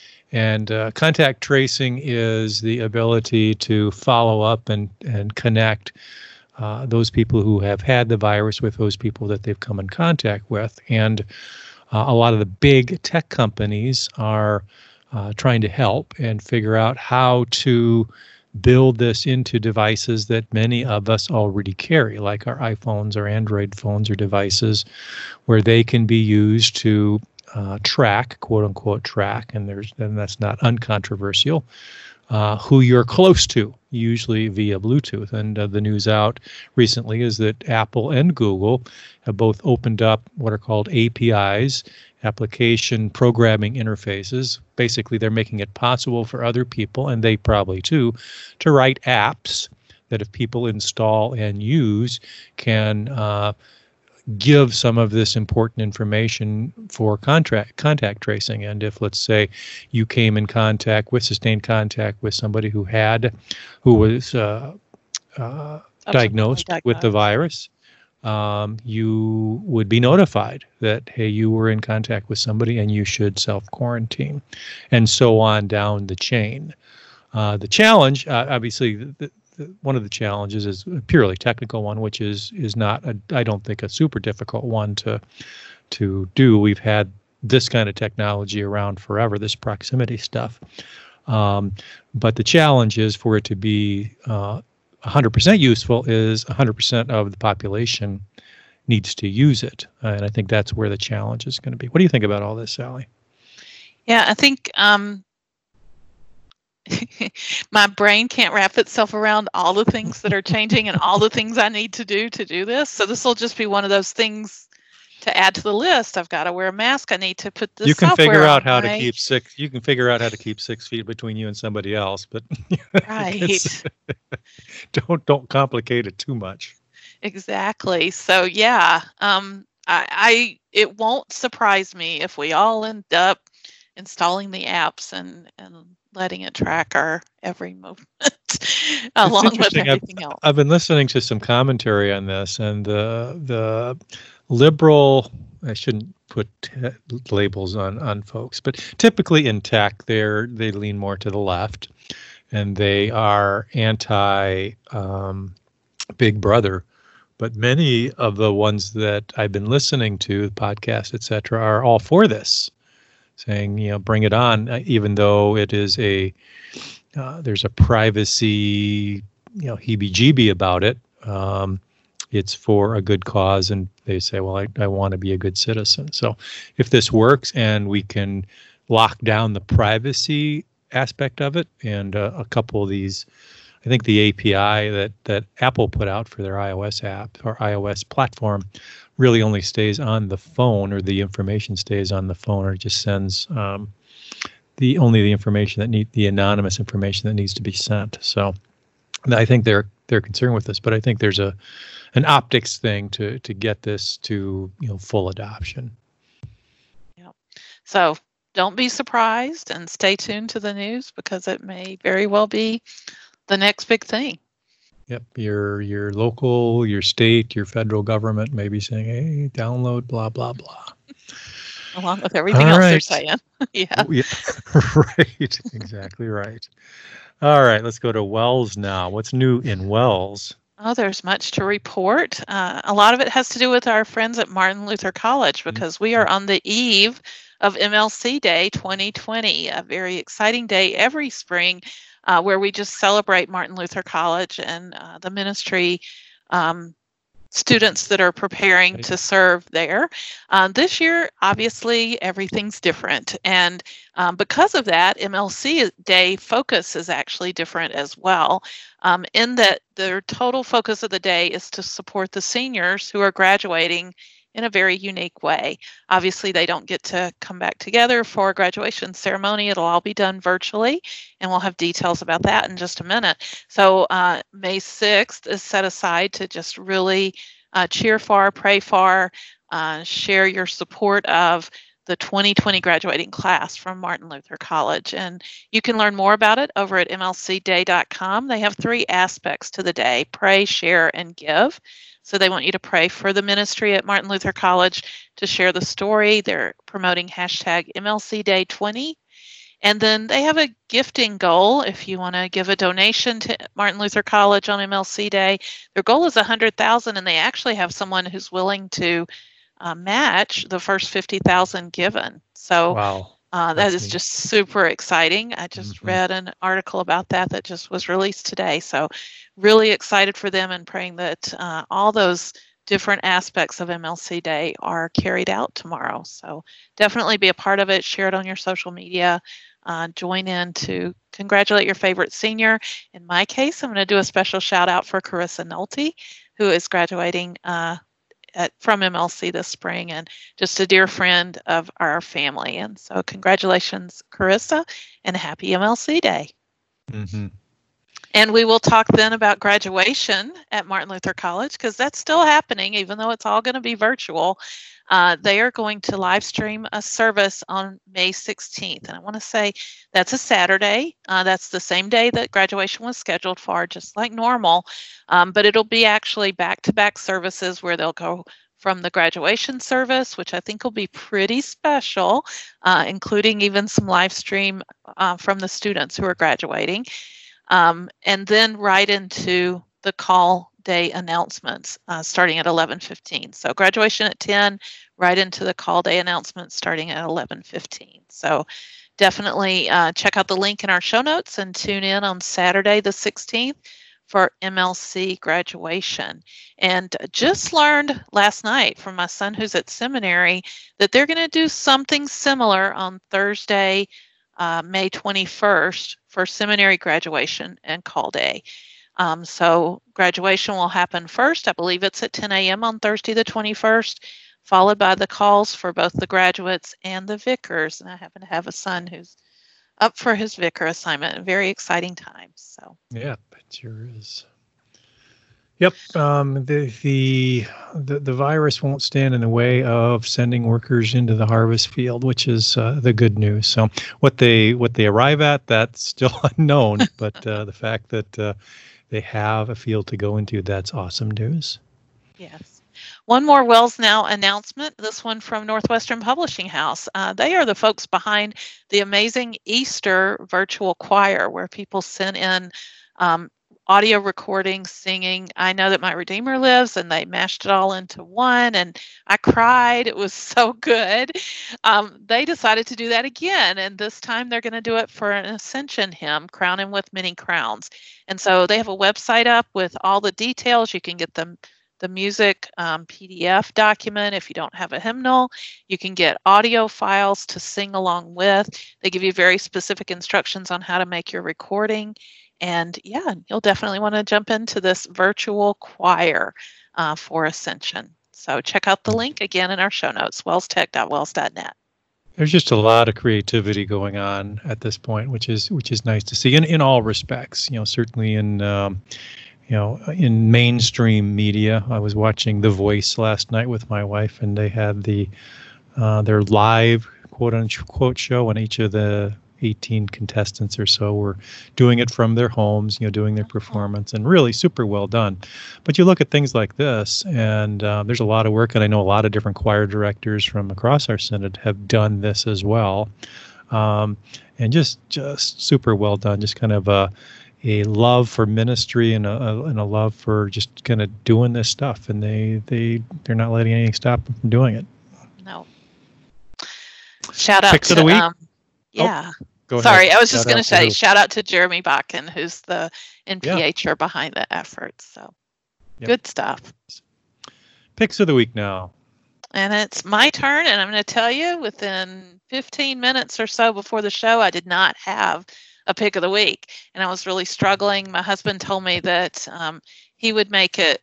And uh, contact tracing is the ability to follow up and, and connect Uh, those people who have had the virus with those people that they've come in contact with. And uh, a lot of the big tech companies are uh, trying to help and figure out how to build this into devices that many of us already carry, like our iPhones or Android phones or devices, where they can be used to uh, track, quote unquote, track, and there's and that's not uncontroversial, Uh, who you're close to, usually via Bluetooth. And uh, the news out recently is that Apple and Google have both opened up what are called A P Is, application programming interfaces. Basically, they're making it possible for other people, and they probably too, to write apps that if people install and use can uh, give some of this important information for contract contact tracing. And if, let's say, you came in contact with, sustained contact with somebody who had, who was uh, uh, diagnosed, diagnosed with the virus, um, you would be notified that, hey, you were in contact with somebody and you should self-quarantine, and so on down the chain. Uh, the challenge, uh, obviously, the, one of the challenges is a purely technical one, which is is not, a, I don't think, a super difficult one to to do. We've had this kind of technology around forever, this proximity stuff. Um, but the challenge is for it to be uh, one hundred percent useful is one hundred percent of the population needs to use it. Uh, and I think that's where the challenge is going to be. What do you think about all this, Sally? Yeah, I think um, my brain can't wrap itself around all the things that are changing and all the things I need to do to do this. So this will just be one of those things to add to the list. I've got to wear a mask. I need to put this. You can software figure out on, how right? to keep six. You can figure out how to keep six feet between you and somebody else, but right. don't don't complicate it too much. Exactly. So yeah, um, I, I it won't surprise me if we all end up installing the apps and and letting it track our every movement along with everything I've, else. I've been listening to some commentary on this, and the the liberal, I shouldn't put t- labels on, on folks, but typically in tech, they're they lean more to the left, and they are anti um, Big Brother. But many of the ones that I've been listening to, podcasts, et cetera, are all for this, saying, you know, bring it on, even though it is a, uh, there's a privacy, you know, heebie-jeebie about it. Um, it's for a good cause, and they say, well, I, I want to be a good citizen. So if this works and we can lock down the privacy aspect of it, and uh, a couple of these, I think the A P I that, that Apple put out for their iOS app or iOS platform really only stays on the phone, or the information stays on the phone, or just sends um, the only the information that need the anonymous information that needs to be sent. So I think they're they're concerned with this, but I think there's a an optics thing to to get this to, you know, full adoption. Yeah. So don't be surprised and stay tuned to the news because it may very well be the next big thing. Yep, your your local, your state, your federal government may be saying, hey, download blah, blah, blah. Along with everything All else right. they're saying. yeah. yeah. Right, exactly right. All right, let's go to Wells now. What's new in Wells? Oh, there's much to report. Uh, a lot of it has to do with our friends at Martin Luther College because we are on the eve of M L C Day twenty twenty, a very exciting day every spring uh, where we just celebrate Martin Luther College and uh, the ministry um, students that are preparing to serve there. Uh, this year, obviously, everything's different. And um, because of that, M L C Day focus is actually different as well, um, in that their total focus of the day is to support the seniors who are graduating in a very unique way. Obviously, they don't get to come back together for a graduation ceremony. It'll all be done virtually, and we'll have details about that in just a minute. So uh, May sixth is set aside to just really uh, cheer for, pray for, uh, share your support of the twenty twenty graduating class from Martin Luther College. And you can learn more about it over at M L C day dot com. They have three aspects to the day: pray, share, and give. So they want you to pray for the ministry at Martin Luther College, to share the story. They're promoting hashtag M L C Day twenty. And then they have a gifting goal. If you want to give a donation to Martin Luther College on M L C Day, their goal is one hundred thousand dollars, and they actually have someone who's willing to uh, match the first fifty thousand dollars given. So wow. Uh, that is neat. Just super exciting. I just mm-hmm. read an article about that that just was released today. So really excited for them and praying that uh, all those different aspects of M L C Day are carried out tomorrow. So definitely be a part of it. Share it on your social media. Uh, join in to congratulate your favorite senior. In my case, I'm going to do a special shout out for Carissa Nolte, who is graduating uh, At, from M L C this spring, and just a dear friend of our family. And so congratulations, Carissa, and happy M L C Day. Mm-hmm. And we will talk then about graduation at Martin Luther College, because that's still happening, even though it's all going to be virtual. Uh, they are going to live stream a service on May sixteenth. And I want to say that's a Saturday. Uh, that's the same day that graduation was scheduled for, just like normal. Um, but it'll be actually back-to-back services where they'll go from the graduation service, which I think will be pretty special, uh, including even some live stream uh, from the students who are graduating. Um, and then right into the call day announcements uh, starting at eleven fifteen. So graduation at ten, right into the call day announcements starting at eleven fifteen. So definitely uh, check out the link in our show notes and tune in on Saturday the sixteenth for M L C graduation. And just learned last night from my son who's at seminary that they're going to do something similar on Thursday, uh, May twenty-first for seminary graduation and call day. Um, so graduation will happen first. I believe it's at ten a.m. on Thursday the twenty-first, followed by the calls for both the graduates and the vicars. And I happen to have a son who's up for his vicar assignment. A very exciting time. So yeah, it sure is. Yep. Um, the, the the the virus won't stand in the way of sending workers into the harvest field, which is uh, the good news. So what they what they arrive at, that's still unknown. But uh, the fact that uh, they have a field to go into, that's awesome news. Yes. One more Wells Now announcement, this one from Northwestern Publishing House. Uh, they are the folks behind the amazing Easter virtual choir, where people send in um, audio recordings singing I Know That My Redeemer Lives, and they mashed it all into one, and I cried. It was so good. Um, they decided to do that again, and this time they're going to do it for an Ascension hymn, Crown Him with Many Crowns. And so they have a website up with all the details. You can get them the music um, P D F document. If you don't have a hymnal, you can get audio files to sing along with. They give you very specific instructions on how to make your recording. And yeah, you'll definitely want to jump into this virtual choir uh, for Ascension. So check out the link again in our show notes, wells tech dot wells dot net. There's just a lot of creativity going on at this point, which is which is nice to see in, in all respects. You know, certainly in um, you know in mainstream media. I was watching The Voice last night with my wife, and they had the uh, their live quote unquote show, and each of the eighteen contestants or so were doing it from their homes, you know, doing their performance, and really super well done. But you look at things like this, and uh, there's a lot of work, and I know a lot of different choir directors from across our synod have done this as well, um, and just just super well done. Just kind of a a love for ministry and a, a and a love for just kind of doing this stuff, and they they they're not letting anything stop them from doing it. No. Shout out Picks to of the week. Um, yeah. Oh. Go Sorry, ahead. I was just Shout going to out say, who? shout out to Jeremy Bakken, who's the N P H er Yeah. behind the effort. So Yep. good stuff. Picks of the week now. And it's my turn, and I'm going to tell you, within fifteen minutes or so before the show, I did not have a pick of the week, and I was really struggling. My husband told me that um, he would make it.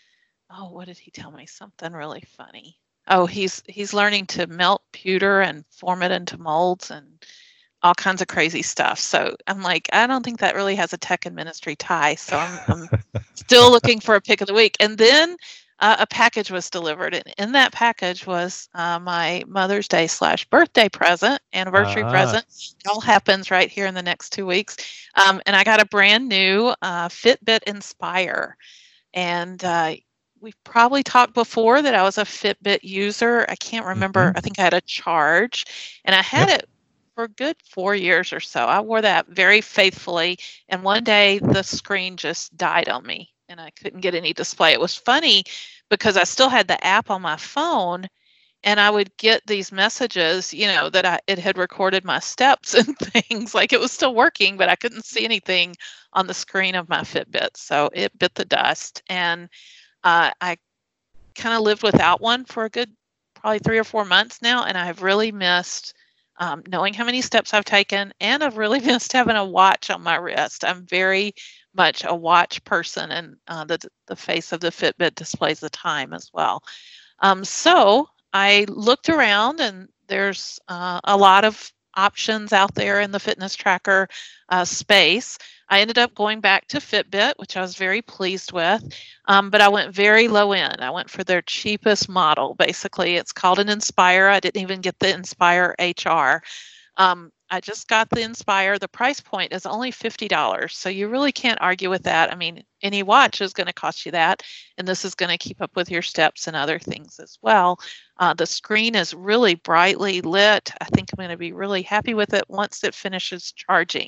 Oh, what did he tell me? Something really funny. Oh, he's he's learning to melt pewter and form it into molds and all kinds of crazy stuff. So I'm like, I don't think that really has a tech and ministry tie. So I'm, I'm still looking for a pick of the week. And then uh, a package was delivered. And in that package was uh, my Mother's Day slash birthday present, anniversary Ah. present. It all happens right here in the next two weeks. Um, and I got a brand new uh, Fitbit Inspire. And uh, we've probably talked before that I was a Fitbit user. I can't remember. Mhm. I think I had a charge. And I had Yep. it for a good four years or so. I wore that very faithfully, and one day the screen just died on me, and I couldn't get any display. It was funny because I still had the app on my phone, and I would get these messages, you know, that I, it had recorded my steps and things. Like it was still working, but I couldn't see anything on the screen of my Fitbit. So it bit the dust, and uh, I kind of lived without one for a good probably three or four months now, and I've really missed Um, knowing how many steps I've taken, and I've really missed having a watch on my wrist. I'm very much a watch person, and uh, the the face of the Fitbit displays the time as well. Um, so I looked around, and there's uh, a lot of options out there in the fitness tracker uh, space. I ended up going back to Fitbit, which I was very pleased with, um, but I went very low end. I went for their cheapest model. Basically, it's called an Inspire. I didn't even get the Inspire H R. Um, I just got the Inspire. The price point is only fifty dollars, so you really can't argue with that. I mean, any watch is going to cost you that, and this is going to keep up with your steps and other things as well. Uh, the screen is really brightly lit. I think I'm going to be really happy with it once it finishes charging.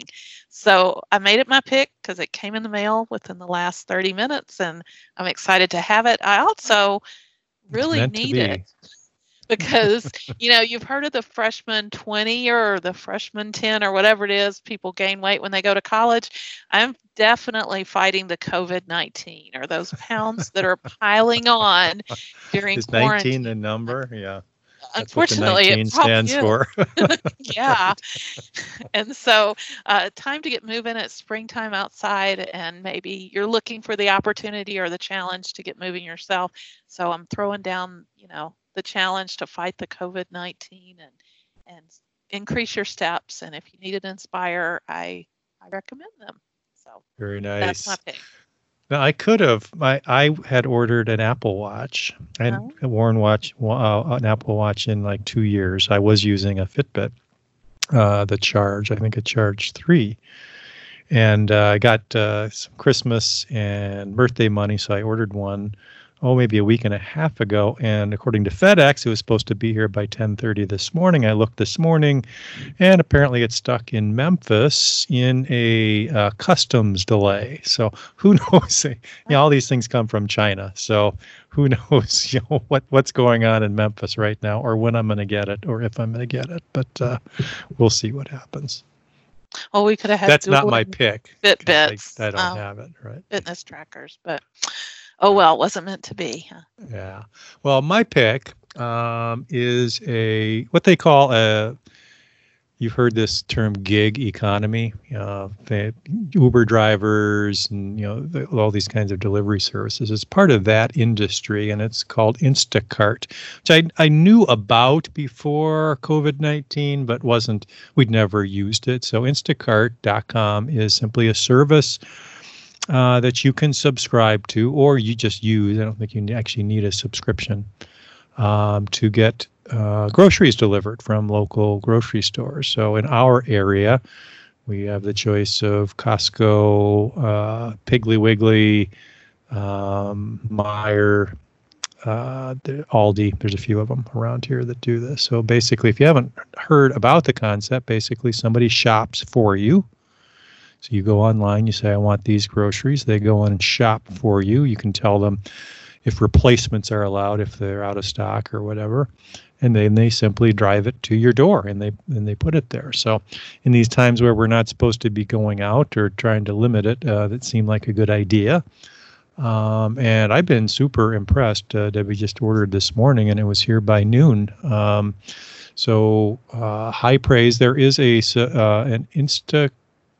So I made it my pick because it came in the mail within the last thirty minutes, and I'm excited to have it. I also really meant to need be. it because, you know, you've heard of the freshman twenty or the freshman ten or whatever it is. People gain weight when they go to college. I'm definitely fighting the COVID nineteen, or those pounds that are piling on during Is quarantine. nineteen the number? Yeah. Unfortunately, That's what the nineteen it probably stands is. for. Yeah. And so uh, time to get moving. It's springtime outside, and maybe you're looking for the opportunity or the challenge to get moving yourself. So I'm throwing down, you know, the challenge to fight the COVID nineteen and and increase your steps. And if you need an Inspire, I, I recommend them. So Very that's nice. my pick. Now, I could have. I, I had ordered an Apple Watch. I hadn't Oh. worn watch uh, an Apple Watch in like two years. I was using a Fitbit, uh, the Charge. I think a Charge three, and uh, I got uh, some Christmas and birthday money, so I ordered one. Oh, maybe a week and a half ago, and according to FedEx, it was supposed to be here by ten thirty this morning. I looked this morning, and apparently it's stuck in Memphis in a uh, customs delay. So who knows? You know, all these things come from China, so who knows? You know what what's going on in Memphis right now, or when I'm going to get it, or if I'm going to get it. But uh, we'll see what happens. Well, we could have had That's not Google my and pick. 'cause Fitbits, I, I don't um, have it, right? fitness trackers, but oh well, it wasn't meant to be. Huh? Yeah. Well, my pick um, is a what they call a. You've heard this term gig economy. Uh, the Uber drivers and you know the, all these kinds of delivery services. It's part of that industry, and it's called Instacart, which I I knew about before COVID nineteen, but wasn't. We'd never used it. So Instacart dot com is simply a service Uh, that you can subscribe to, or you just use. I don't think you actually need a subscription. um, to get uh, groceries delivered from local grocery stores. So in our area, we have the choice of Costco, uh, Piggly Wiggly, um, Meijer, uh, the Aldi. There's a few of them around here that do this. So basically, if you haven't heard about the concept, basically somebody shops for you. So you go online, you say, I want these groceries. They go in and shop for you. You can tell them if replacements are allowed, if they're out of stock or whatever. And then they simply drive it to your door and they and they put it there. So in these times where we're not supposed to be going out or trying to limit it, uh, that seemed like a good idea. Um, and I've been super impressed. Uh, Debbie just ordered this morning and it was here by noon. Um, so uh, high praise. There is a uh, an Instacart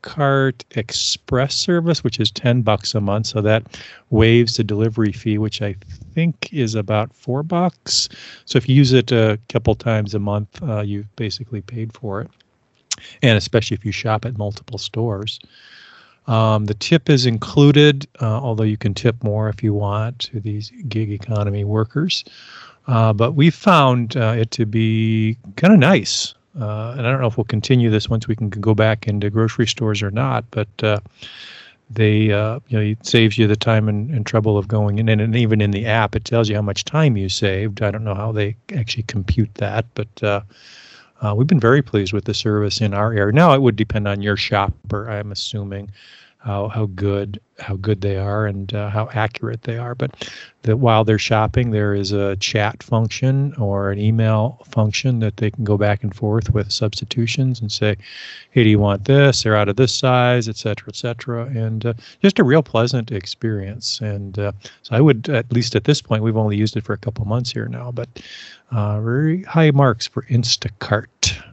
Express service, which is ten bucks a month. So that waives the delivery fee, which I think is about four bucks. So if you use it a couple times a month, uh, you've basically paid for it. And especially if you shop at multiple stores. Um, the tip is included, uh, although you can tip more if you want to these gig economy workers. Uh, but we found uh, it to be kind of nice. Uh, and I don't know if we'll continue this once we can go back into grocery stores or not, but uh, they, uh, you know, it saves you the time and, and trouble of going in. And, and even in the app, it tells you how much time you saved. I don't know how they actually compute that, but uh, uh, we've been very pleased with the service in our area. Now, it would depend on your shopper, I'm assuming, how how good how good they are and uh, how accurate they are. But that while they're shopping, there is a chat function or an email function that they can go back and forth with substitutions and say, hey, do you want this? They're out of this size, et cetera, et cetera. And uh, just a real pleasant experience. And uh, so I would, at least at this point, we've only used it for a couple months here now, but uh, very high marks for Instacart.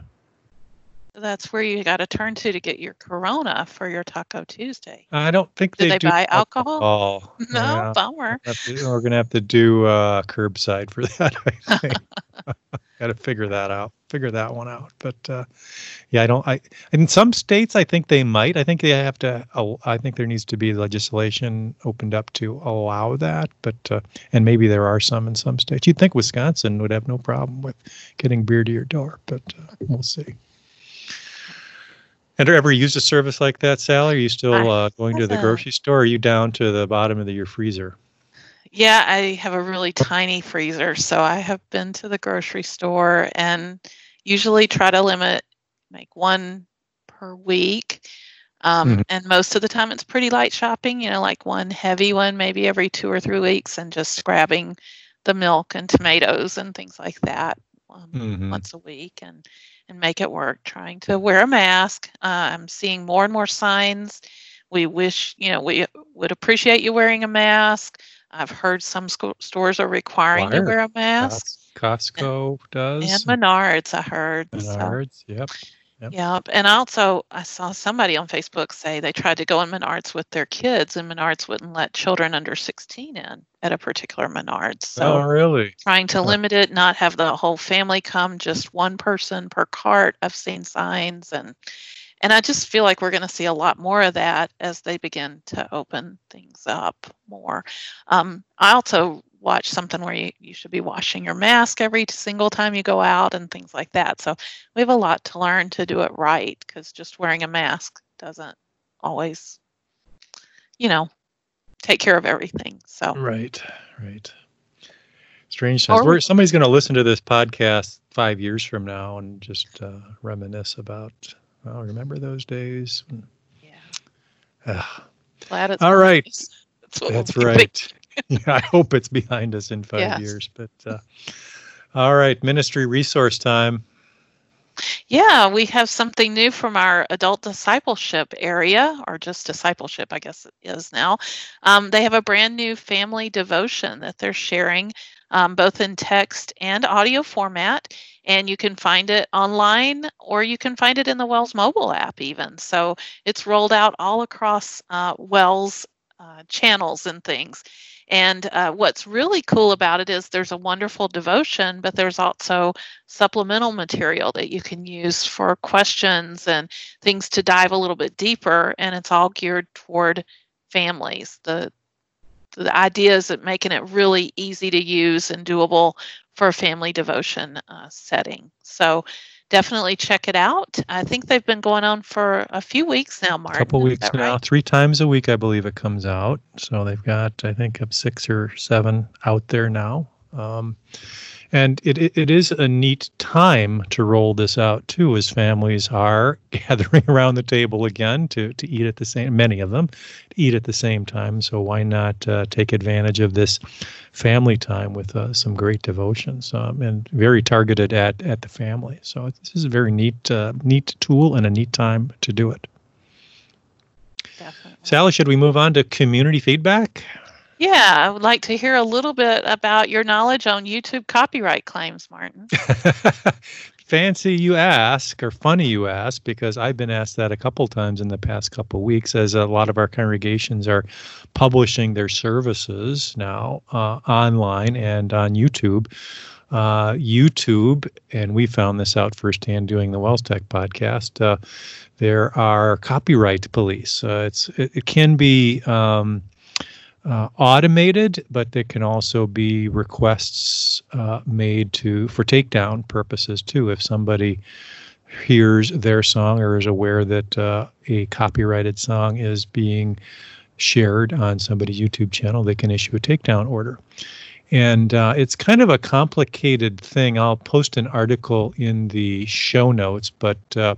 That's where you got to turn to to get your Corona for your Taco Tuesday. I don't think do they, they do buy alcohol. alcohol. No, yeah. bummer. To, we're going to have to do uh, curbside for that, I think. Got to figure that out, figure that one out. But uh, yeah, I don't, I, in some states, I think they might. I think they have to, uh, I think there needs to be legislation opened up to allow that. But, uh, and maybe there are some in some states. You'd think Wisconsin would have no problem with getting beer to your door, but uh, we'll see. Have you ever used a service like that, Sally? Are you still uh, going to the grocery store? Or are you down to the bottom of the, your freezer? Yeah, I have a really tiny freezer, so I have been to the grocery store and usually try to limit like one per week. Um, mm-hmm. And most of the time it's pretty light shopping, you know, like one heavy one maybe every two or three weeks and just grabbing the milk and tomatoes and things like that um, mm-hmm. once a week. And and make it work, trying to wear a mask. Uh, I'm seeing more and more signs. We wish, you know, we would appreciate you wearing a mask. I've heard some sc- stores are requiring Wire. you wear a mask. Costco and, does. And Menards, I heard. Menards, so. yep. Yep. Yep. And also, I saw somebody on Facebook say they tried to go in Menards with their kids, and Menards wouldn't let children under sixteen in at a particular Menards. So oh, really? Trying to limit it, not have the whole family come, just one person per cart. I've seen signs, and and I just feel like we're going to see a lot more of that as they begin to open things up more. Um, I also watch something where you, you should be washing your mask every single time you go out and things like that. So we have a lot to learn to do it right, because just wearing a mask doesn't always, you know, take care of everything. So right, right. Strange times. We're, somebody's going to listen to this podcast five years from now and just uh, reminisce about, well, remember those days? Yeah. Uh, Glad it's all right. That's, what That's we'll right. Yeah, I hope it's behind us in five yes. years. But uh, all right, ministry resource time. Yeah, we have something new from our adult discipleship area, or just discipleship, I guess it is now. Um, they have a brand new family devotion that they're sharing, um, both in text and audio format. And you can find it online, or you can find it in the Wells mobile app even. So it's rolled out all across uh, Wells uh, channels and things. And uh, what's really cool about it is there's a wonderful devotion, but there's also supplemental material that you can use for questions and things to dive a little bit deeper. And it's all geared toward families. The the idea is that making it really easy to use and doable for a family devotion uh, setting. So definitely check it out. I think they've been going on for a few weeks now, Martin. A couple Is weeks that now, right? three times a week, I believe it comes out. So they've got, I think, up six or seven out there now. Um, and it, it it is a neat time to roll this out too, as families are gathering around the table again to to eat at the same. Many of them to eat at the same time. So why not uh, take advantage of this family time with uh, some great devotions um, and very targeted at at the family. So this is a very neat uh, neat tool and a neat time to do it. Definitely. Sally, should we move on to community feedback? Yeah, I would like to hear a little bit about your knowledge on YouTube copyright claims, Martin. Fancy you ask, or funny you ask, because I've been asked that a couple times in the past couple weeks, as a lot of our congregations are publishing their services now uh, online and on YouTube. Uh, YouTube, and we found this out firsthand doing the Wells Tech podcast, uh, there are copyright police. Uh, it's it, it can be um, uh, automated, but there can also be requests uh, made to for takedown purposes too. If somebody hears their song or is aware that uh, a copyrighted song is being shared on somebody's YouTube channel, they can issue a takedown order. And uh, it's kind of a complicated thing. I'll post an article in the show notes, but uh,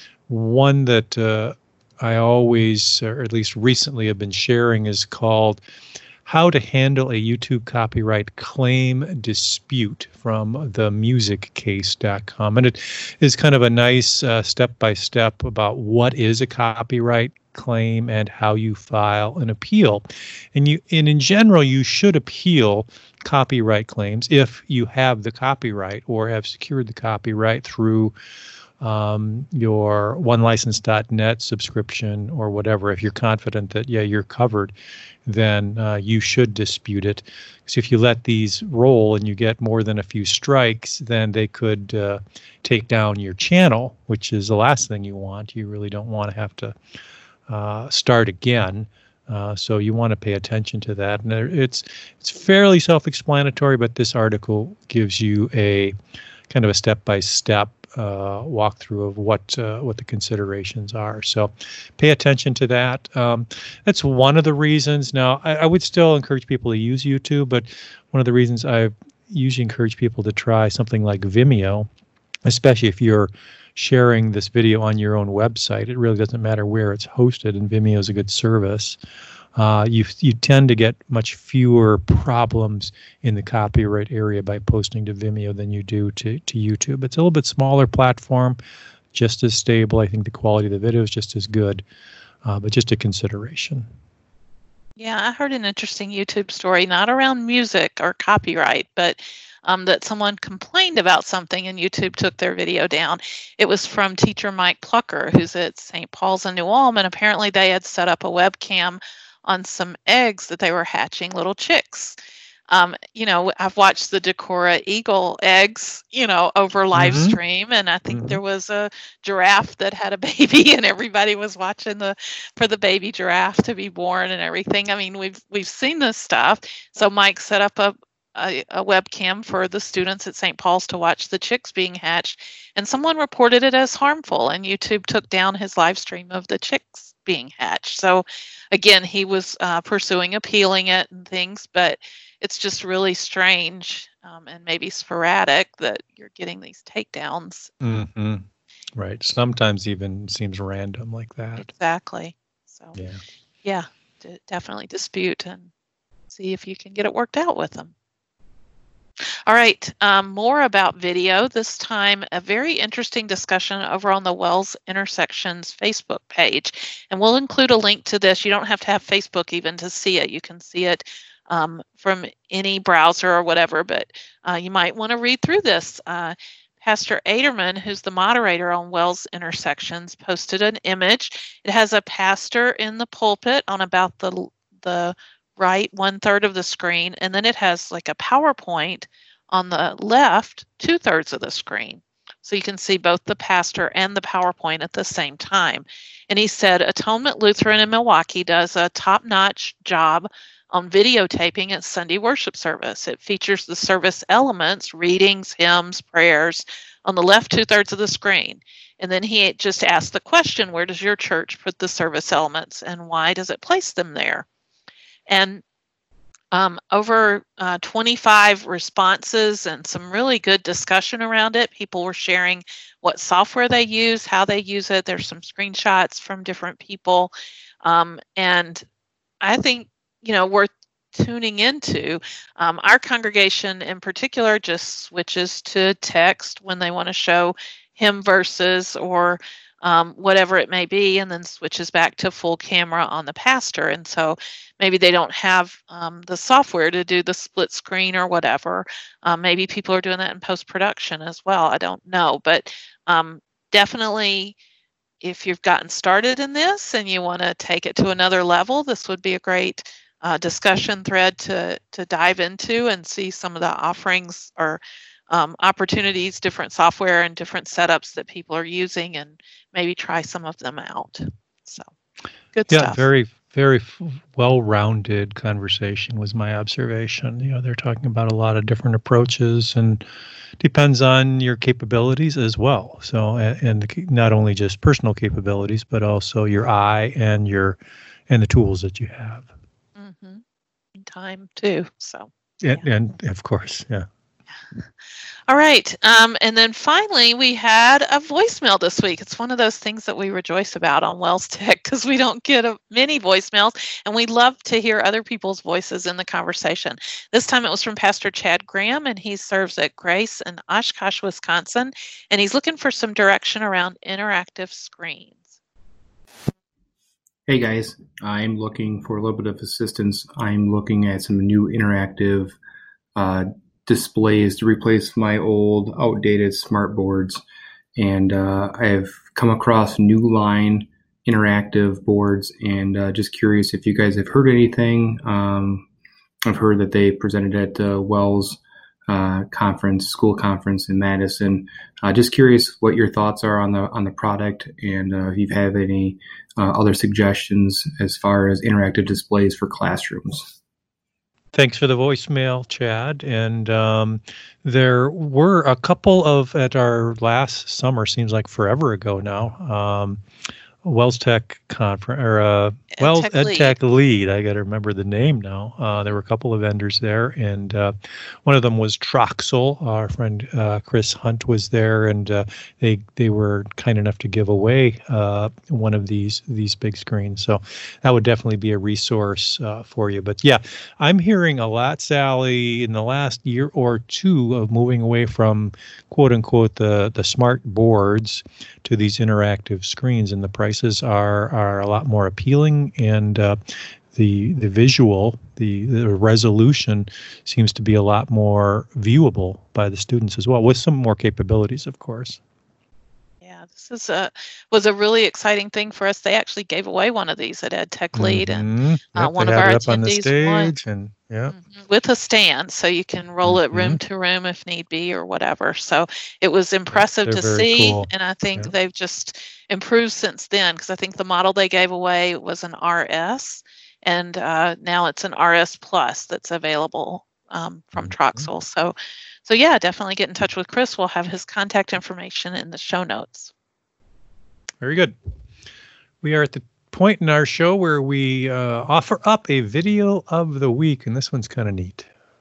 one that uh, I always, or at least recently, have been sharing is called How to Handle a YouTube Copyright Claim Dispute from the music case dot com. And it is kind of a nice uh, step-by-step about what is a copyright claim and how you file an appeal. And you, and in general, you should appeal copyright claims if you have the copyright or have secured the copyright through um, your one license dot net subscription or whatever. If you're confident that, yeah, you're covered, then uh, you should dispute it. Because if you let these roll and you get more than a few strikes, then they could uh, take down your channel, which is the last thing you want. You really don't want to have to uh, start again. Uh, so you want to pay attention to that. And it's it's fairly self-explanatory, but this article gives you a kind of a step-by-step uh, walkthrough of what uh, what the considerations are. So pay attention to that. Um, that's one of the reasons. Now, I, I would still encourage people to use YouTube, but one of the reasons I usually encourage people to try something like Vimeo, especially if you're sharing this video on your own website. It really doesn't matter where it's hosted, and Vimeo is a good service. Uh, you you tend to get much fewer problems in the copyright area by posting to Vimeo than you do to, to YouTube. It's a little bit smaller platform, just as stable. I think the quality of the video is just as good, uh, but just a consideration. Yeah, I heard an interesting YouTube story, not around music or copyright, but um, that someone complained about something and YouTube took their video down. It was from teacher Mike Plucker, who's at Saint Paul's in New Ulm, and apparently they had set up a webcam on some eggs that they were hatching, little chicks. Um, you know, I've watched the Decorah eagle eggs, you know, over live Mm-hmm. stream, and I think Mm-hmm. there was a giraffe that had a baby, and everybody was watching the for the baby giraffe to be born and everything. I mean, we've we've seen this stuff. So Mike set up a a, a webcam for the students at Saint Paul's to watch the chicks being hatched, and someone reported it as harmful, and YouTube took down his live stream of the chicks being hatched. So again, he was uh, pursuing appealing it and things, but it's just really strange um, and maybe sporadic that you're getting these takedowns. Mm-hmm. Right. Sometimes even seems random like that. Exactly. So Yeah. yeah, d- definitely dispute and see if you can get it worked out with them. All right, um, more about video. This time, a very interesting discussion over on the Wells Intersections Facebook page. And we'll include a link to this. You don't have to have Facebook even to see it. You can see it um, from any browser or whatever, but uh, you might want to read through this. Uh, Pastor Aderman, who's the moderator on Wells Intersections, posted an image. It has a pastor in the pulpit on about the the right one third of the screen, and then it has like a PowerPoint on the left two thirds of the screen. So you can see both the pastor and the PowerPoint at the same time. And he said Atonement Lutheran in Milwaukee does a top-notch job on videotaping its Sunday worship service. It features the service elements, readings, hymns, prayers, on the left two-thirds of the screen. And then he just asked the question, where does your church put the service elements, and why does it place them there? And um, over uh, twenty-five responses and some really good discussion around it. People were sharing what software they use, how they use it. There's some screenshots from different people. Um, and I think, you know, worth tuning into. Um, our congregation in particular just switches to text when they want to show hymn verses or um, whatever it may be, and then switches back to full camera on the pastor. And so maybe they don't have um, the software to do the split screen or whatever. Um, maybe people are doing that in post-production as well. I don't know. But um, definitely, if you've gotten started in this and you want to take it to another level, this would be a great uh, discussion thread to, to dive into and see some of the offerings or um, opportunities, different software and different setups that people are using, and maybe try some of them out. So good yeah, stuff. Yeah, very, very well-rounded conversation was my observation. You know, they're talking about a lot of different approaches, and depends on your capabilities as well. So, and the, not only just personal capabilities, but also your eye and your and the tools that you have. Mm-hmm. And time too. So, and, yeah. and of course, yeah. All right. Um, and then finally, we had a voicemail this week. It's one of those things that we rejoice about on Wells Tech because we don't get a, many voicemails, and we love to hear other people's voices in the conversation. This time it was from Pastor Chad Graham, and he serves at Grace in Oshkosh, Wisconsin, and he's looking for some direction around interactive screens. Hey guys, I'm looking for a little bit of assistance. I'm looking at some new interactive uh, displays to replace my old outdated smart boards, and uh, I've come across New Line interactive boards, and uh, just curious if you guys have heard anything. um, I've heard that they presented at the Wells uh, conference, school conference in Madison. Uh, just curious what your thoughts are on the on the product, and uh, if you have any uh, other suggestions as far as interactive displays for classrooms. Thanks for the voicemail, Chad. And um, there were a couple of, at our last summer, seems like forever ago now, um, Wells Tech conference, or uh, Wells EdTech Lead. I got to remember the name now. Uh, there were a couple of vendors there, and uh, one of them was Troxel. Our friend uh, Chris Hunt was there, and uh, they they were kind enough to give away uh, one of these these big screens. So that would definitely be a resource uh, for you. But yeah, I'm hearing a lot, Sally, in the last year or two of moving away from quote unquote the the smart boards to these interactive screens, and the prices are are a lot more appealing, and uh, the the visual, the, the resolution seems to be a lot more viewable by the students as well, with some more capabilities, of course. Yeah, this is a was a really exciting thing for us. They actually gave away one of these at EdTech Lead, mm-hmm. and uh, yep, one of our attendees on the stage, won. and yeah, mm-hmm. with a stand, so you can roll mm-hmm. it room to room if need be or whatever. So it was impressive They're to very see, cool. and I think yeah. they've just improved since then, because I think the model they gave away was an R S, and uh, now it's an R S Plus that's available um, from mm-hmm. Troxel. So, so yeah, definitely get in touch with Chris. We'll have his contact information in the show notes. Very good. We are at the point in our show where we uh, offer up a video of the week, and this one's kind of neat.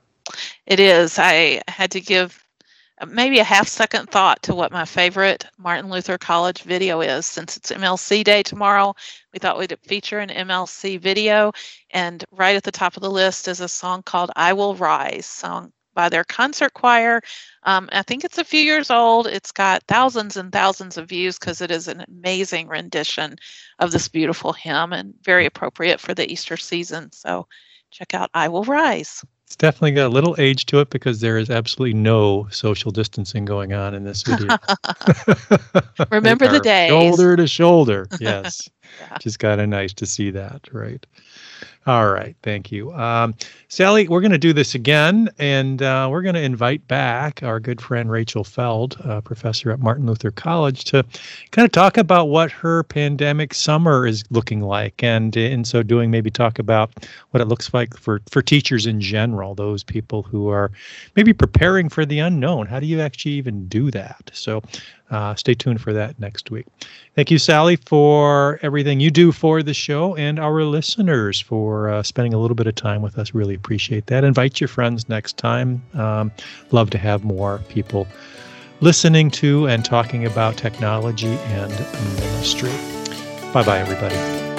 It is. I had to give maybe a half second thought to what my favorite Martin Luther College video is. Since it's M L C Day tomorrow, we thought we'd feature an M L C video, and right at the top of the list is a song called I Will Rise, song by their concert choir. Um, I think it's a few years old. It's got thousands and thousands of views because it is an amazing rendition of this beautiful hymn, and very appropriate for the Easter season. So check out I Will Rise. It's definitely got a little age to it because there is absolutely no social distancing going on in this video. Remember the days. Shoulder to shoulder, yes. Yeah. Which is kind of nice to see that, right? All right, thank you. Um, Sally, we're going to do this again, and uh, we're going to invite back our good friend Rachel Feld, uh, professor at Martin Luther College, to kind of talk about what her pandemic summer is looking like, and in so doing, maybe talk about what it looks like for, for teachers in general, those people who are maybe preparing for the unknown. How do you actually even do that? So uh, stay tuned for that next week. Thank you, Sally, for everything you do for the show, and our listeners for uh, spending a little bit of time with us. Really appreciate that. Invite your friends next time. Um, love to have more people listening to and talking about technology and ministry. Bye-bye, everybody.